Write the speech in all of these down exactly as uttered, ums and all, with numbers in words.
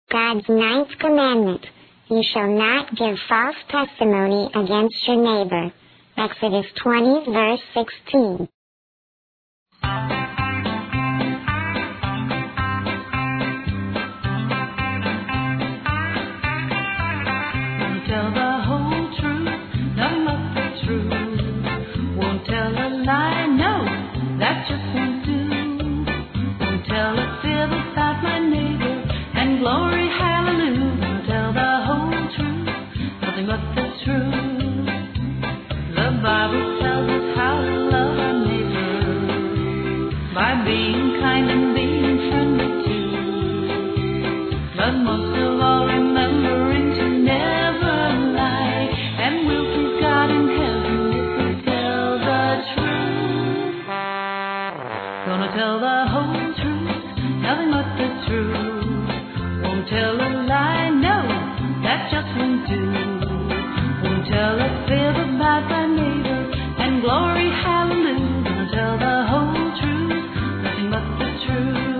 God's ninth commandment. You shall not give false testimony against your neighbor. Exodus twenty, verse sixteen. Tell the whole truth, nothing but the truth. Won't tell a lie, no, that just won't do. Won't tell a fib about my neighbor, and glory, hallelujah. Won't tell the whole truth, nothing but the truth. The Bible tells us how to love our neighbor by being kind and being friendly too. But most of all, remembering to never and we'll please God in heaven if we tell the truth. Gonna tell the whole truth, nothing but the truth. Won't tell a lie, no, that just won't do. Won't tell a fib about my neighbor, and glory, hallelujah. Gonna tell the whole truth, nothing but the truth.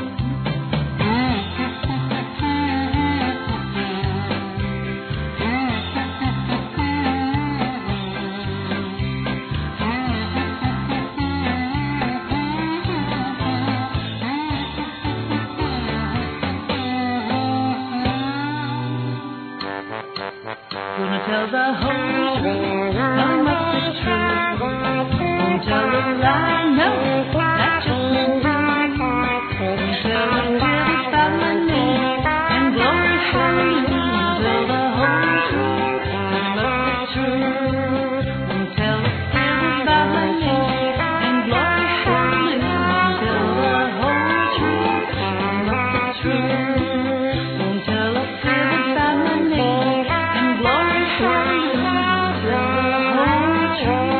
Gonna tell the whole truth, nothing but the truth. Won't tell a lie, no, that just won't do. Won't tell a fib about my name, and glory, hallelujah. Won't tell the whole truth, nothing but the truth. Won't tell a fib about my name, and glory, hallelujah. Won't tell the whole truth, nothing but the truth. Won't tell a fib about my name. Glory, hallelujah, tell the whole truth.